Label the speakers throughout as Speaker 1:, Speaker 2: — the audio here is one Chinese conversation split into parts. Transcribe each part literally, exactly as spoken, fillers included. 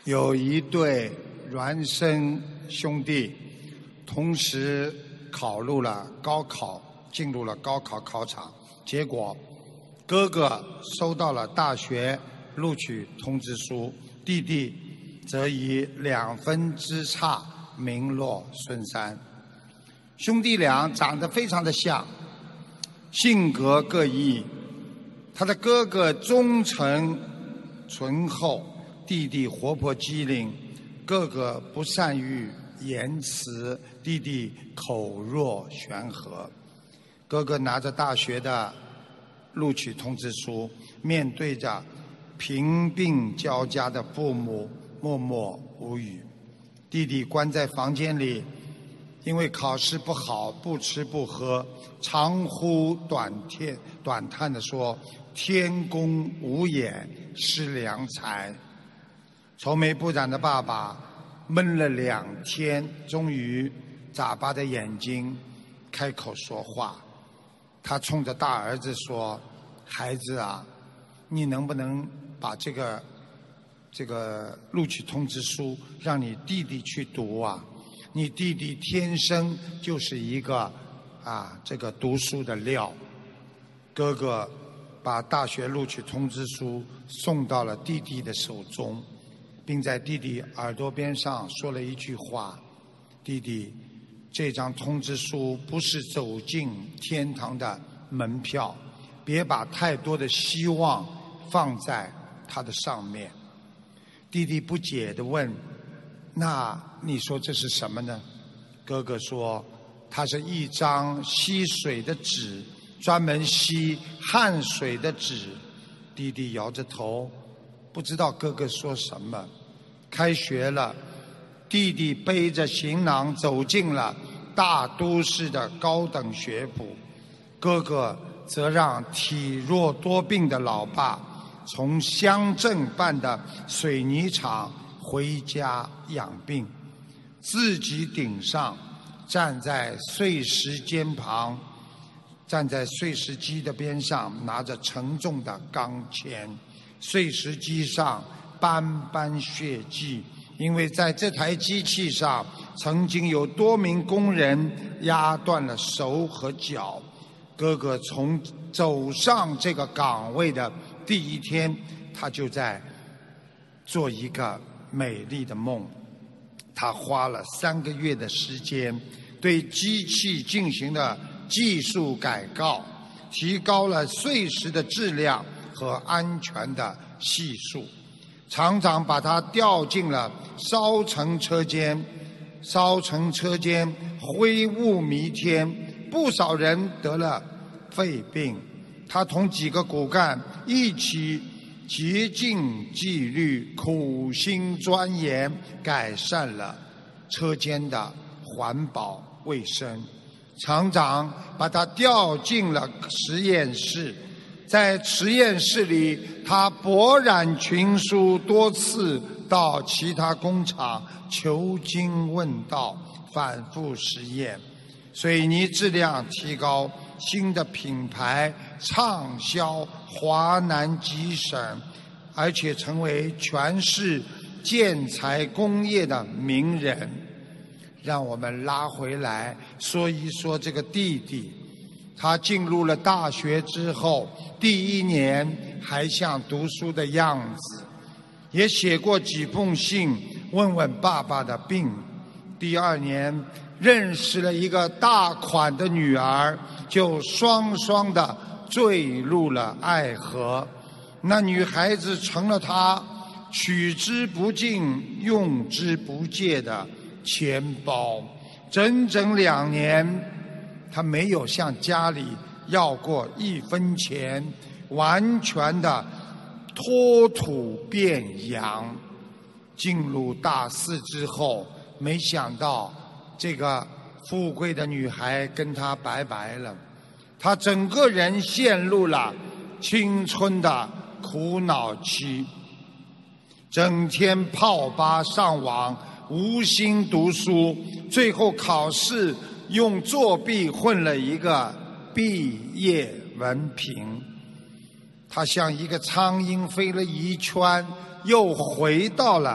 Speaker 1: 有一对孪生兄弟，同时考入了高考，进入了高考考场。结果，哥哥收到了大学录取通知书，弟弟则以两分之差名落孙山。兄弟俩长得非常的像，性格各异。他的哥哥忠诚醇厚，弟弟活泼机灵。哥哥不善于言辞，弟弟口若悬河。哥哥拿着大学的录取通知书，面对着贫病交加的父母，默默无语。弟弟关在房间里，因为考试不好，不吃不喝，长呼短叹短叹地说：“天公无眼，失良才。”愁眉不展的爸爸闷了两天，终于眨巴着眼睛开口说话。他冲着大儿子说：“孩子啊，你能不能把这个这个录取通知书让你弟弟去读啊？你弟弟天生就是一个啊这个读书的料。”哥哥把大学录取通知书送到了弟弟的手中，并在弟弟耳朵边上说了一句话：“弟弟，这张通知书不是走进天堂的门票，别把太多的希望放在它的上面。”弟弟不解地问：“那你说这是什么呢？”哥哥说：“它是一张吸水的纸，专门吸汗水的纸。”弟弟摇着头，不知道哥哥说什么。开学了，弟弟背着行囊走进了大都市的高等学府，哥哥则让体弱多病的老爸从乡镇办的水泥厂回家养病，自己顶上站在碎石间旁，站在碎石机的边上，拿着沉重的钢钎。碎石机上斑斑血迹，因为在这台机器上曾经有多名工人压断了手和脚。哥哥从走上这个岗位的第一天，他就在做一个美丽的梦。他花了三个月的时间，对机器进行了技术改造，提高了碎石的质量和安全的系数，常常把它调进了烧成车间。烧成车间灰雾弥天，不少人得了肺病。他同几个骨干一起竭尽纪律，苦心钻研，改善了车间的环保卫生。厂长把他调进了实验室，在实验室里，他博览群书，多次到其他工厂求经问道，反复实验。水泥质量提高，新的品牌畅销华南几省，而且成为全市建材工业的名人。让我们拉回来说一说这个弟弟。他进入了大学之后，第一年还像读书的样子，也写过几封信问问爸爸的病。第二年认识了一个大款的女儿，就双双的坠入了爱河。那女孩子成了他取之不尽用之不竭的钱包。整整两年他没有向家里要过一分钱，完全的脱土变洋。进入大四之后，没想到这个富贵的女孩跟他拜拜了，他整个人陷入了青春的苦恼期，整天泡吧上网，无心读书，最后考试用作弊混了一个毕业文凭。他像一个苍蝇飞了一圈，又回到了他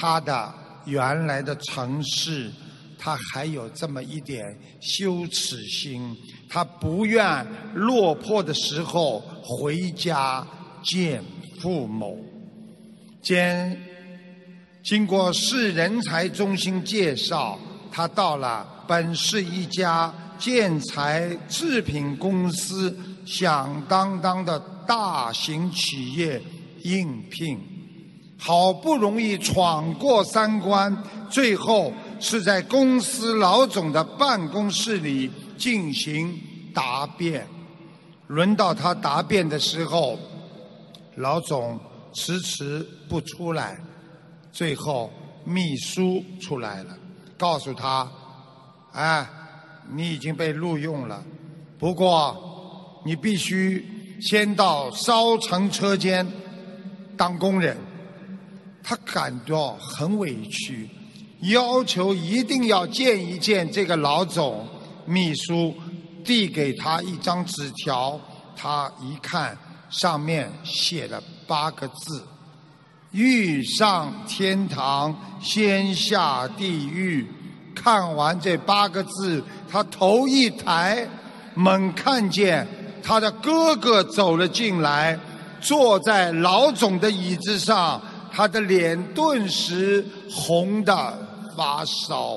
Speaker 1: 他的原来的城市，他还有这么一点羞耻心，他不愿落魄的时候回家见父母。兼经过市人才中心介绍，他到了本市一家建材制品公司响当当的大型企业应聘，好不容易闯过三关，最后是在公司老总的办公室里进行答辩。轮到他答辩的时候，老总迟迟不出来，最后秘书出来了，告诉他：哎，你已经被录用了，不过你必须先到烧成车间当工人。他感到很委屈，要求一定要见一见这个老总。秘书递给他一张纸条，他一看，上面写了八个字：欲上天堂，先下地狱。看完这八个字，他头一抬，猛看见他的哥哥走了进来，坐在老总的椅子上，他的脸顿时红得发烧。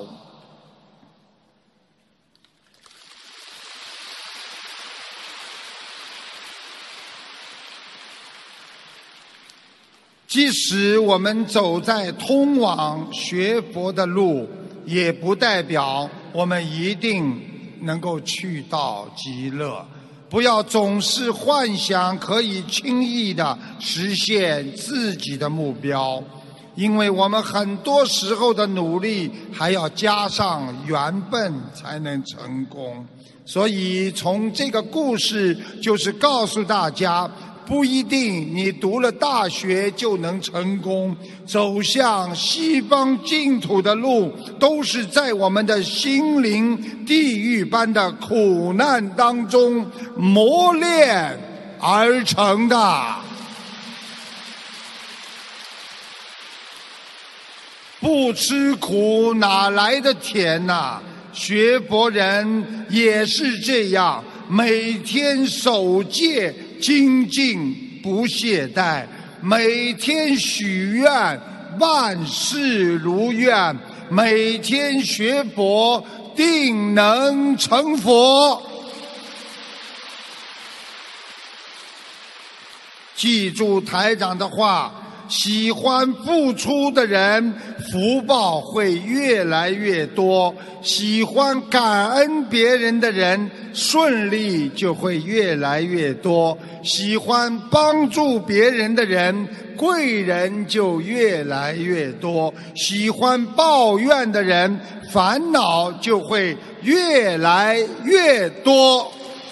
Speaker 1: 即使我们走在通往学佛的路，也不代表我们一定能够去到极乐。不要总是幻想可以轻易地实现自己的目标，因为我们很多时候的努力还要加上缘分才能成功。所以从这个故事就是告诉大家，不一定你读了大学就能成功，走向西方净土的路都是在我们的心灵地狱般的苦难当中磨练而成的。不吃苦哪来的甜呐？学佛人也是这样，每天守戒精进不懈怠，每天许愿万事如愿，每天学佛定能成佛。记住台长的话，喜欢付出的人福报会越来越多，喜欢感恩别人的人顺利就会越来越多，喜欢帮助别人的人贵人就越来越多，喜欢抱怨的人烦恼就会越来越多。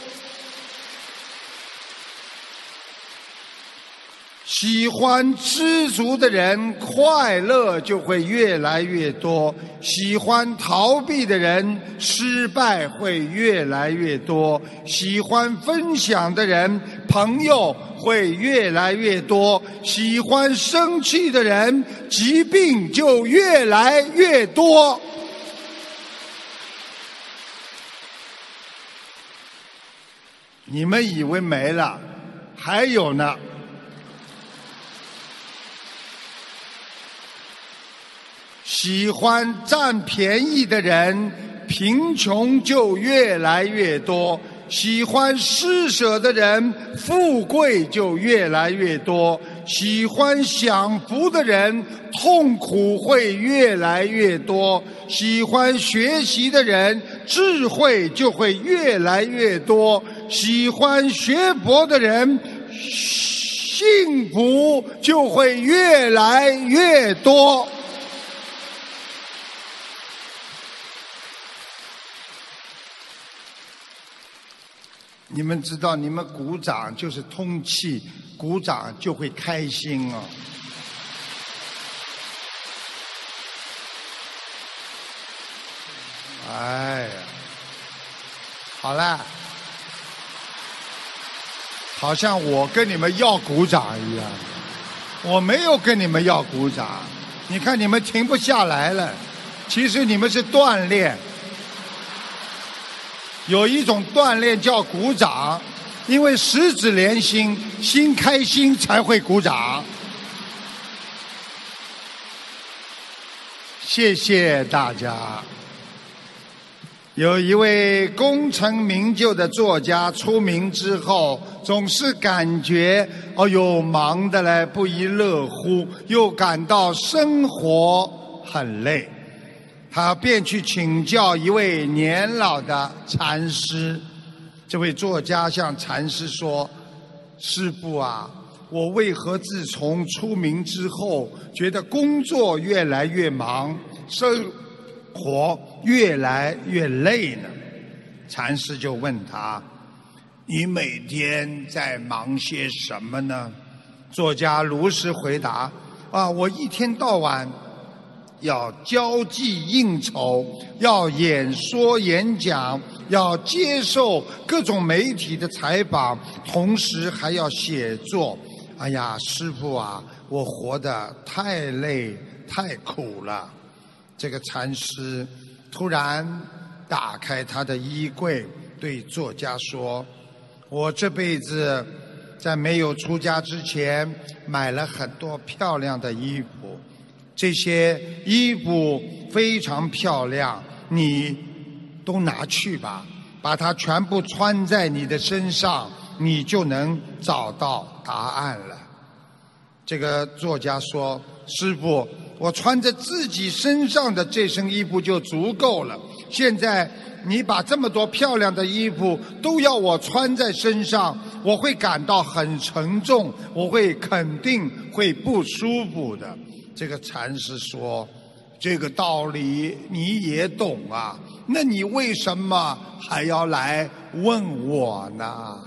Speaker 1: 喜欢知足的人，快乐就会越来越多；喜欢逃避的人，失败会越来越多；喜欢分享的人，朋友会越来越多；喜欢生气的人，疾病就越来越多。你们以为没了，还有呢。喜欢占便宜的人，贫穷就越来越多；喜欢施舍的人，富贵就越来越多；喜欢享福的人，痛苦会越来越多；喜欢学习的人，智慧就会越来越多；喜欢学佛的人，幸福就会越来越多。你们知道，你们鼓掌就是通气，鼓掌就会开心哦。哎呀，好了，好像我跟你们要鼓掌一样，我没有跟你们要鼓掌， 你看你们停不下来了，其实你们是锻炼。有一种锻炼叫鼓掌，因为十指连心，心开心才会鼓掌。谢谢大家。有一位功成名就的作家出名之后，总是感觉哦哟忙得来不亦乐乎，又感到生活很累。他便去请教一位年老的禅师。这位作家向禅师说：师父啊，我为何自从出名之后，觉得工作越来越忙，生活越来越累呢？禅师就问他：你每天在忙些什么呢？作家如实回答：啊，我一天到晚要交际应酬，要演说演讲，要接受各种媒体的采访，同时还要写作。哎呀，师父啊，我活得太累太苦了。这个禅师突然打开他的衣柜，对作家说：我这辈子在没有出家之前，买了很多漂亮的衣服，这些衣服非常漂亮，你都拿去吧，把它全部穿在你的身上，你就能找到答案了。这个作家说：师父，我穿着自己身上的这身衣服就足够了，现在你把这么多漂亮的衣服都要我穿在身上，我会感到很沉重，我会肯定会不舒服的。这个禅师说：这个道理你也懂啊，那你为什么还要来问我呢？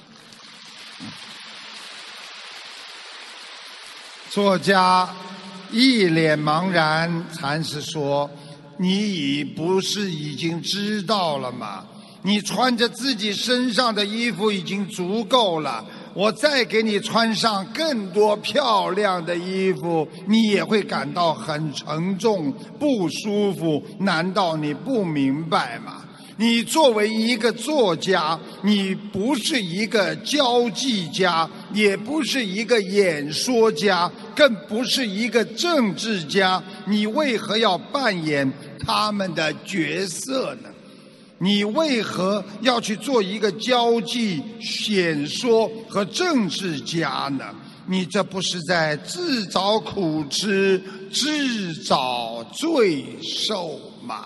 Speaker 1: 作家一脸茫然，禅师说：你已不是已经知道了吗？你穿着自己身上的衣服已经足够了，我再给你穿上更多漂亮的衣服，你也会感到很沉重不舒服，难道你不明白吗？你作为一个作家，你不是一个交际家，也不是一个演说家，更不是一个政治家，你为何要扮演他们的角色呢？你为何要去做一个交际、演说和政治家呢？你这不是在自找苦吃、自找罪受吗？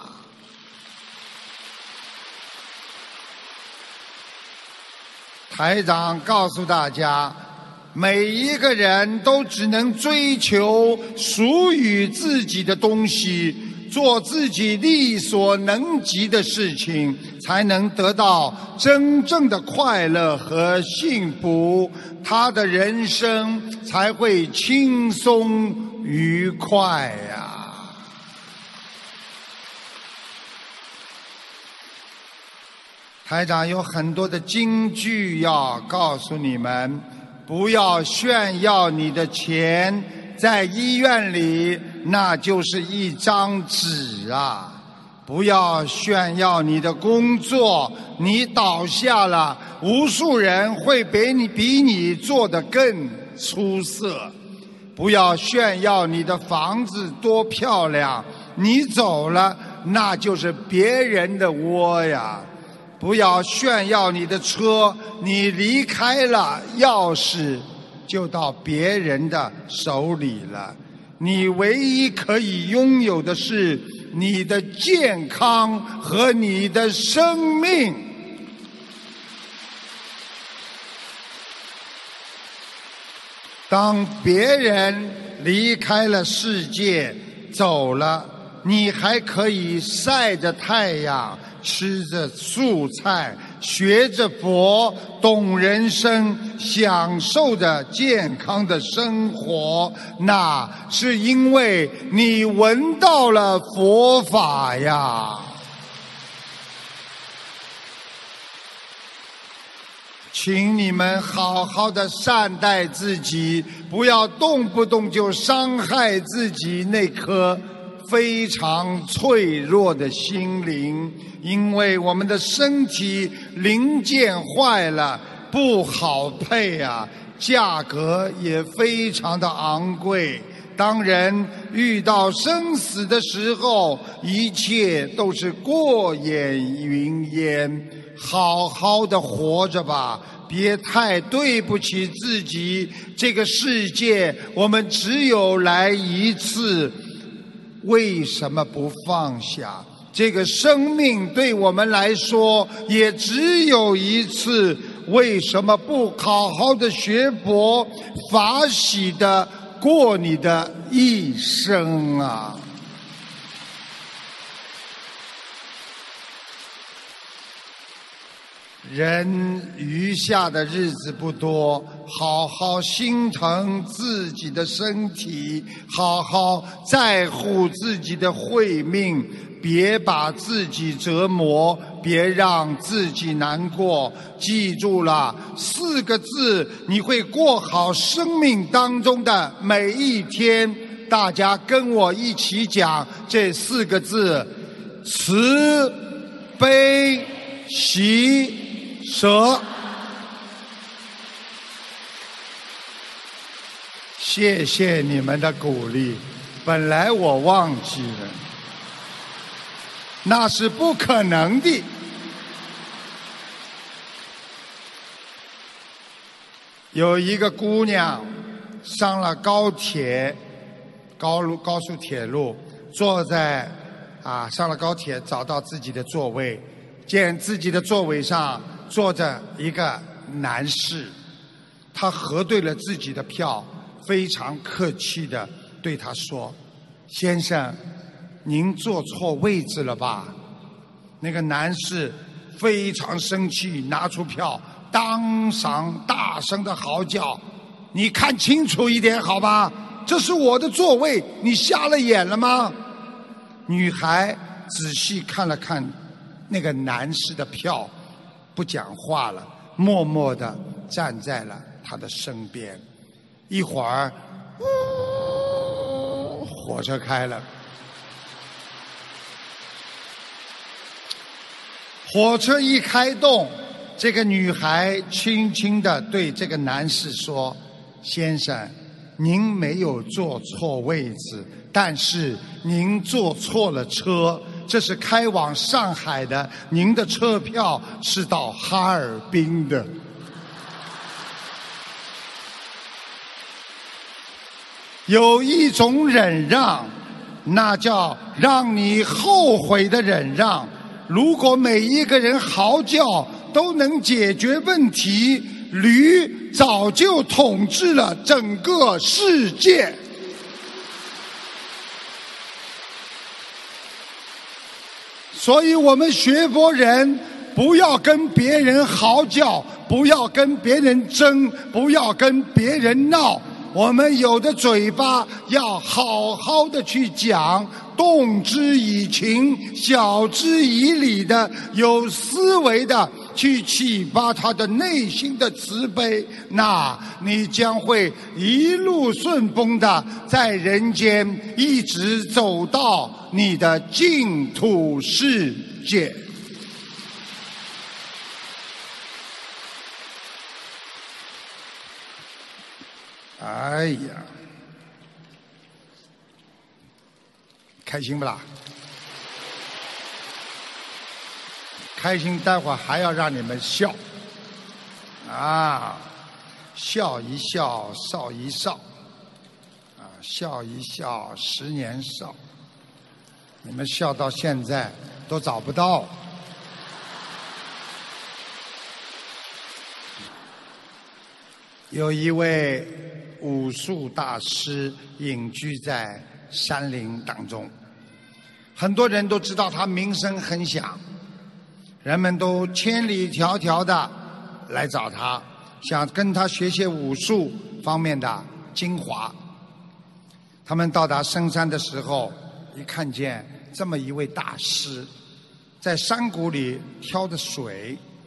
Speaker 1: 台长告诉大家，每一个人都只能追求属于自己的东西，做自己力所能及的事情，才能得到真正的快乐和幸福，他的人生才会轻松愉快呀。台长有很多的金句要告诉你们，不要炫耀你的钱，在医院里那就是一张纸啊。不要炫耀你的工作，你倒下了，无数人会比你比你做得更出色。不要炫耀你的房子多漂亮，你走了那就是别人的窝呀。不要炫耀你的车，你离开了，钥匙就到别人的手里了。你唯一可以拥有的是你的健康和你的生命。当别人离开了世界，走了，你还可以晒着太阳，吃着素菜，学着佛，懂人生，享受着健康的生活，那是因为你闻到了佛法呀。 请你们好好的善待自己，不要动不动就伤害自己那颗非常脆弱的心灵，因为我们的身体零件坏了不好配啊，价格也非常的昂贵。当人遇到生死的时候，一切都是过眼云烟，好好的活着吧，别太对不起自己。这个世界我们只有来一次，为什么不放下？这个生命对我们来说也只有一次，为什么不好好的学佛，法喜的过你的一生啊？人余下的日子不多，好好心疼自己的身体，好好在乎自己的慧命，别把自己折磨，别让自己难过。记住了四个字，你会过好生命当中的每一天。大家跟我一起讲这四个字：慈悲喜舍。谢谢你们的鼓励，本来我忘记了，那是不可能的。有一个姑娘上了高铁，高路高速铁路，坐在啊上了高铁，找到自己的座位，见自己的座位上坐着一个男士，他核对了自己的票，非常客气地对他说：“先生，您坐错位置了吧？”那个男士非常生气，拿出票，当场大声地嚎叫：“你看清楚一点好吧？这是我的座位，你瞎了眼了吗？”女孩仔细看了看那个男士的票，不讲话了，默默地站在了他的身边。一会儿，呜，火车开了。火车一开动，这个女孩轻轻地对这个男士说：“先生，您没有坐错位置，但是您坐错了车。这是开往上海的，您的车票是到哈尔滨的。”有一种忍让，那叫让你后悔的忍让。如果每一个人嚎叫都能解决问题，驴早就统治了整个世界。所以我们学佛人不要跟别人嚎叫，不要跟别人争，不要跟别人闹。我们有的嘴巴要好好的去讲，动之以情，晓之以理的，有思维的去启发他的内心的慈悲，那你将会一路顺风的在人间一直走到你的净土世界。哎呀，开心不啦？开心，待会儿还要让你们笑啊！笑一笑，少一少啊！笑一笑，十年少。你们笑到现在都找不到。有一位武术大师隐居在山林当中，很多人都知道他名声很响，人们都千里迢迢的来找他，想跟他学些武术方面的精华。他们到达深山的时候，一看见这么一位大师在山谷里挑着水，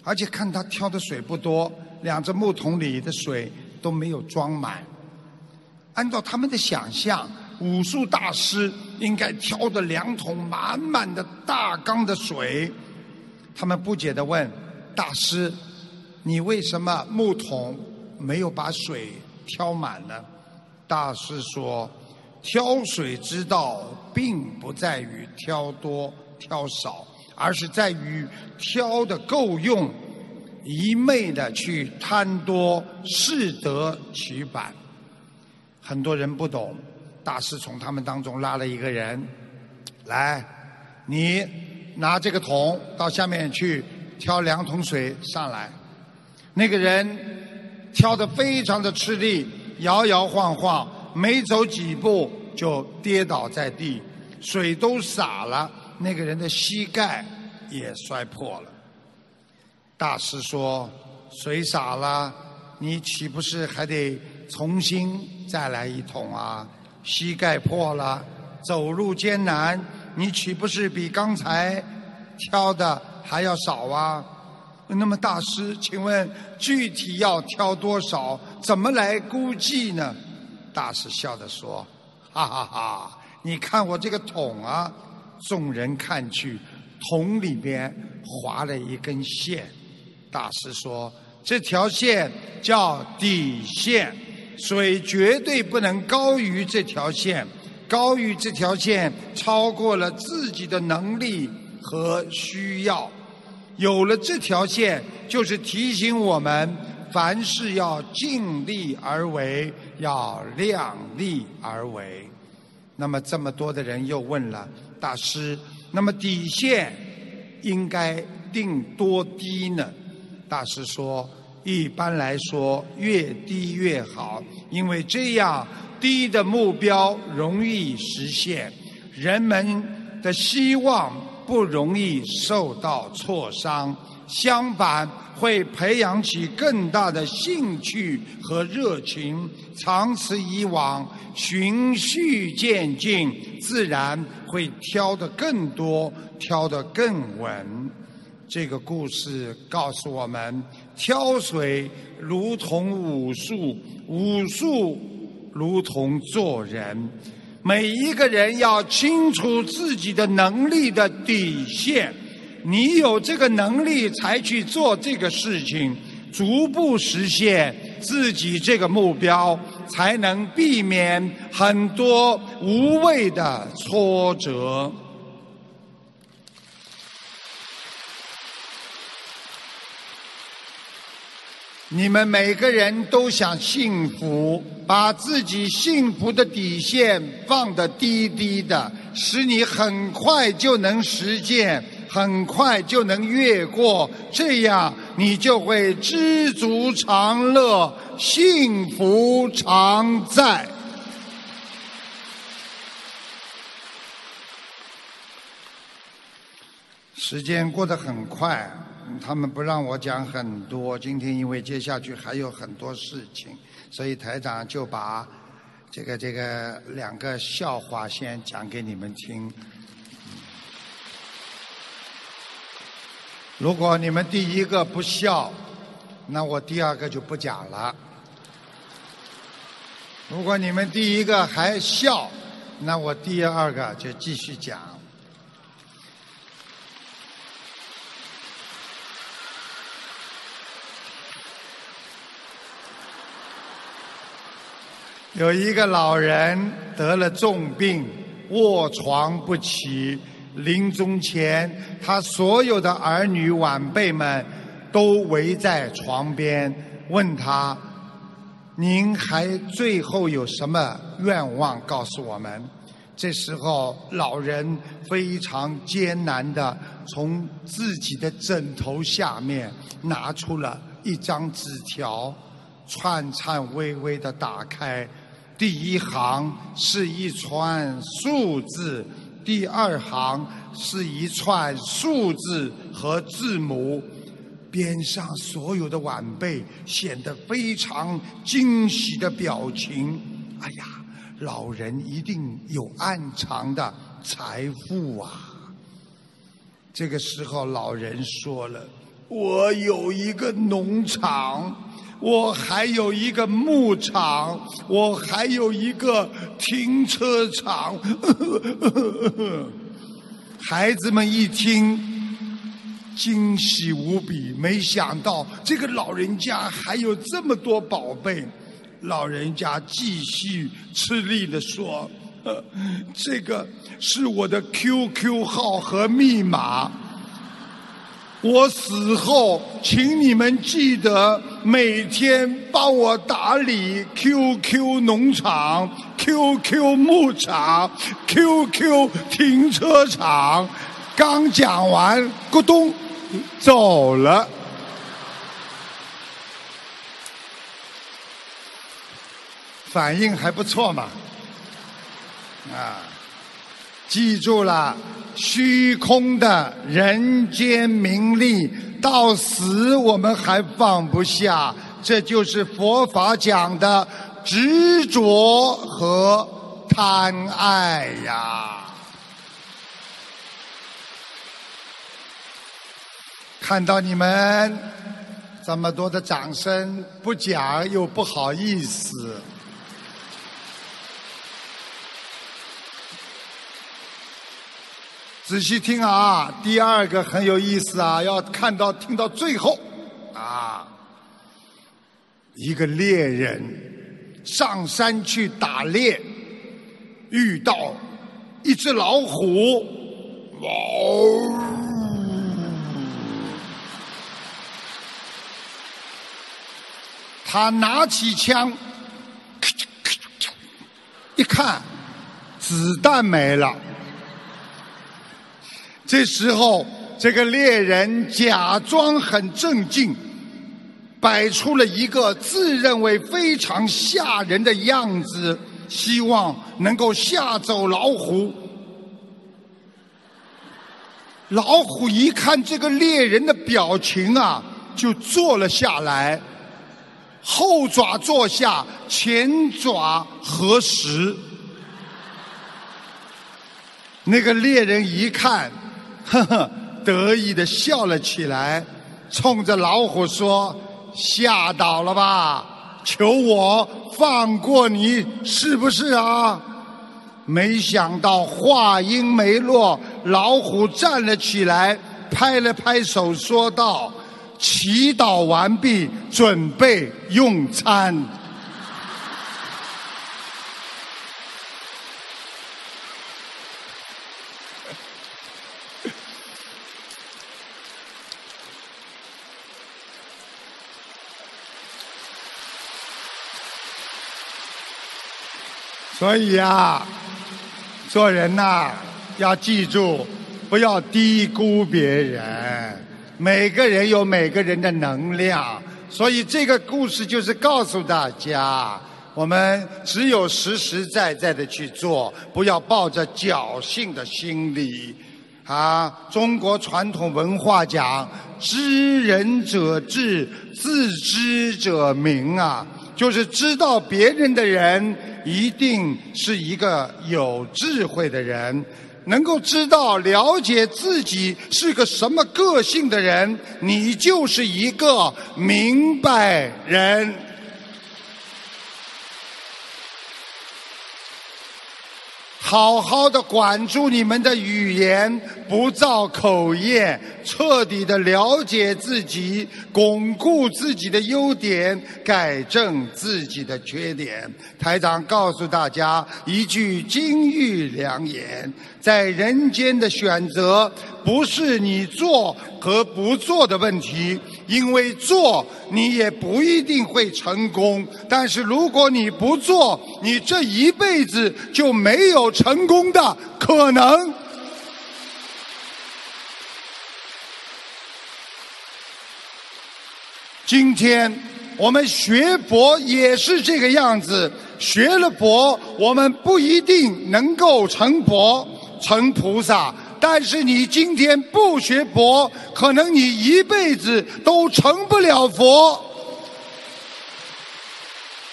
Speaker 1: 而且看他挑的水不多，两只木桶里的水都没有装满。按照他们的想象，武术大师应该挑的两桶满满的大缸的水。他们不解地问大师，你为什么木桶没有把水挑满呢？大师说，挑水之道并不在于挑多挑少，而是在于挑的够用，一昧的去贪多，适得其反。很多人不懂，大师从他们当中拉了一个人来，你拿这个桶到下面去挑两桶水上来。那个人挑得非常的吃力，摇摇晃晃，没走几步就跌倒在地，水都洒了，那个人的膝盖也摔破了。大师说，水洒了，你岂不是还得重新再来一桶啊？膝盖破了，走路艰难，你岂不是比刚才挑的还要少啊？那么大师，请问具体要挑多少，怎么来估计呢？大师笑着说，哈哈哈，你看我这个桶啊。众人看去，桶里边划了一根线。大师说，这条线叫底线，水绝对不能高于这条线，高于这条线超过了自己的能力和需要。有了这条线，就是提醒我们凡事要尽力而为，要量力而为。那么这么多的人又问了大师，那么底线应该定多低呢？大师说，一般来说越低越好，因为这样低的目标容易实现，人们的希望不容易受到挫伤，相反会培养起更大的兴趣和热情，长此以往，循序渐进，自然会挑得更多，挑得更稳。这个故事告诉我们，挑水如同武术，武术如同做人。每一个人要清楚自己的能力的底线，你有这个能力才去做这个事情，逐步实现自己这个目标，才能避免很多无谓的挫折。你们每个人都想幸福，把自己幸福的底线放得低低的，使你很快就能实现，很快就能越过，这样你就会知足常乐，幸福常在。时间过得很快，他们不让我讲很多，今天因为接下去还有很多事情，所以台长就把这个这个两个笑话先讲给你们听。如果你们第一个不笑，那我第二个就不讲了。如果你们第一个还笑，那我第二个就继续讲。有一个老人得了重病，卧床不起，临终前，他所有的儿女晚辈们都围在床边，问他：您还最后有什么愿望告诉我们？这时候老人非常艰难地从自己的枕头下面拿出了一张纸条，颤颤巍巍地打开，第一行是一串数字，第二行是一串数字和字母。边上所有的晚辈显得非常惊喜的表情。哎呀，老人一定有暗藏的财富啊！这个时候老人说了： 我有一个农场，我还有一个牧场，我还有一个停车场。孩子们一听，惊喜无比，没想到这个老人家还有这么多宝贝。老人家继续吃力地说：“呃，这个是我的 Q Q 号和密码。我死后，请你们记得每天帮我打理 Q Q 农场、Q Q 牧场、Q Q 停车场。”刚讲完，咕咚，走了。反应还不错嘛，啊，记住了，虚空的人间名利，到死我们还放不下，这就是佛法讲的执着和贪爱呀。看到你们这么多的掌声，不讲又不好意思。仔细听啊，第二个很有意思啊，要看到听到最后啊。一个猎人上山去打猎，遇到一只老虎，哇！他拿起枪，一看，子弹没了。这时候，这个猎人假装很镇静，摆出了一个自认为非常吓人的样子，希望能够吓走老虎。老虎一看这个猎人的表情啊，就坐了下来，后爪坐下，前爪合十。那个猎人一看，呵呵，得意地笑了起来，冲着老虎说：“吓倒了吧？求我放过你，是不是啊？”没想到话音没落，老虎站了起来，拍了拍手，说道：“祈祷完毕，准备用餐。”所以啊，做人呐、啊，要记住，不要低估别人。每个人有每个人的能量，所以这个故事就是告诉大家，我们只有实实在在的去做，不要抱着侥幸的心理。啊，中国传统文化讲，知人者智，自知者明啊。就是知道别人的人，一定是一个有智慧的人，能够知道了解自己是个什么个性的人，你就是一个明白人。好好的管住你们的语言，不造口业，彻底的了解自己，巩固自己的优点，改正自己的缺点。台长告诉大家一句金玉良言，在人间的选择不是你做和不做的问题，因为做你也不一定会成功，但是如果你不做，你这一辈子就没有成功的可能。今天我们学佛也是这个样子，学了佛，我们不一定能够成佛、成菩萨，但是你今天不学佛，可能你一辈子都成不了佛。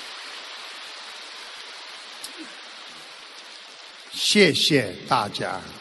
Speaker 1: 谢谢大家。